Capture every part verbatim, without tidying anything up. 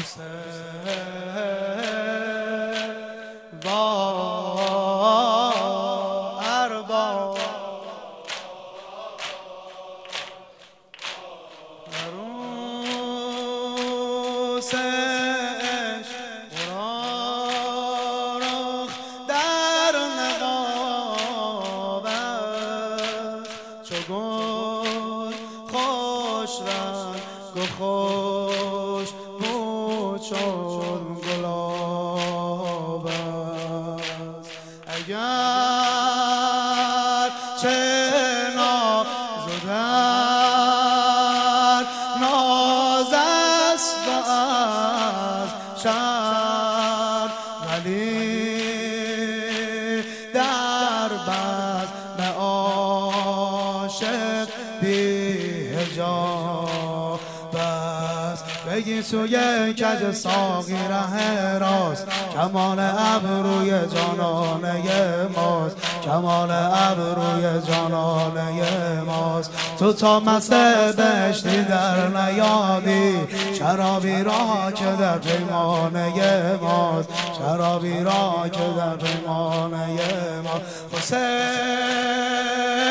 خوش بود چون گلاب است. اگر چه ناز و در ناز است و از شر، ولی در بزم عاشق بی حجاب است. بگی سوی کج ساقی ره راست، کمال ابروی جانانه ماست، کمال ابروی جانانه ماست. تو تا مست بهشتی در نیابی، شرابی را که در پیمانه ماست، شرابی را که در پیمانه ماست. حسین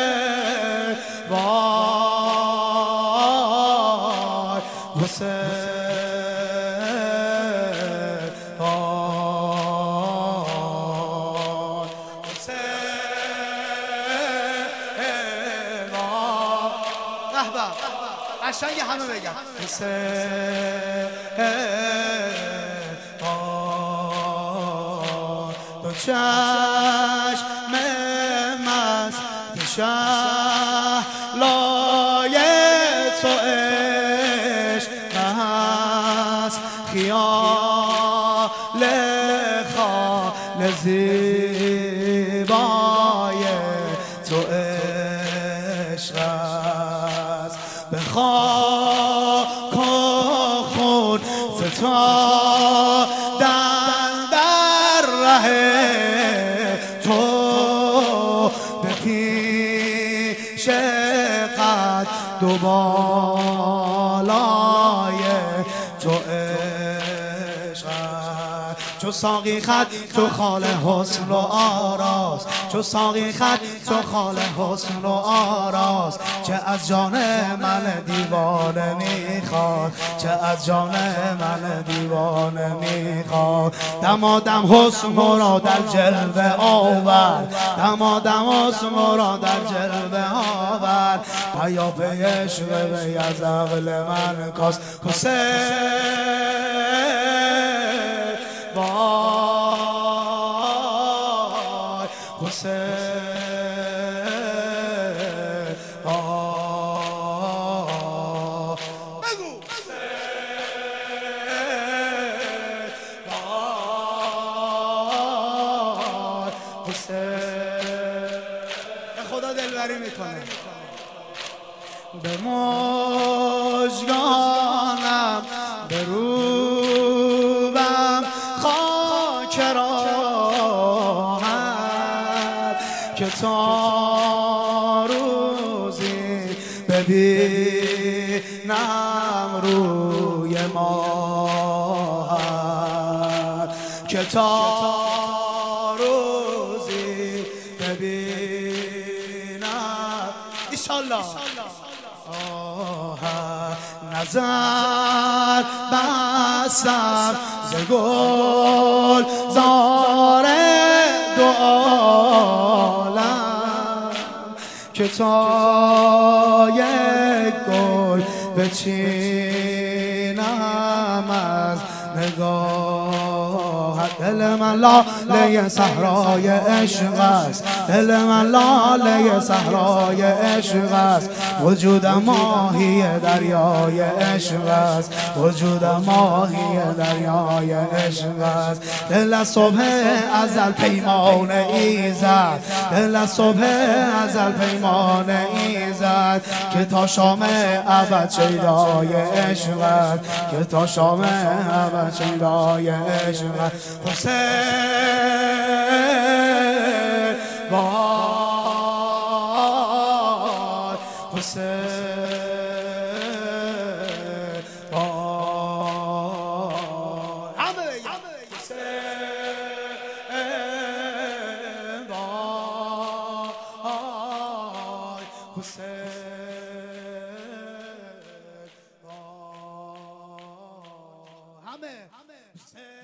وای حسین وای حسین وای به قشنگ همه بگن حسین وای. دو چشم مست شهلای تو عشق هست، خیال خال زیبای تو عشق است. به خاک و خون فتادن در ره تو، به پیش قد دو بالای تو عشق است. چو ساقی خط تو خال حسن و آراست، چو ساقی خط تو خال حسن و آراست. چه از جان من دیوانه میخواد، چه از جان من دیوانه میخواد. دمادم حسن را در جلوه آورد، دمادم حسن را در جلوه آورد. پیاپی عشق وی از عقل من کاست. حسین وای حسین وای بگو حسین وای حسین. خدا دلبری میکنه. به مژگانم به روبم خاک راحت، که تا روزی ببینم روی ماهت، که تا روزی ببینم ایشالله نظر بستم ز گل زار دو عالم، که تا یک گل بچینم از نگاهت. دل من لاله صحرای عشق است، دل من لاله صحرای عشق است. وجودم ماهی دریای عشق است، وجودم ماهی دریای عشق است. دل از صبح ازل پیمان ایزد، دل از صبح ازل پیمان ایزد. که تا شام ابد شیدای عشق است، که تا شام ابد شیدای عشق است. حسین وای حسین وای همه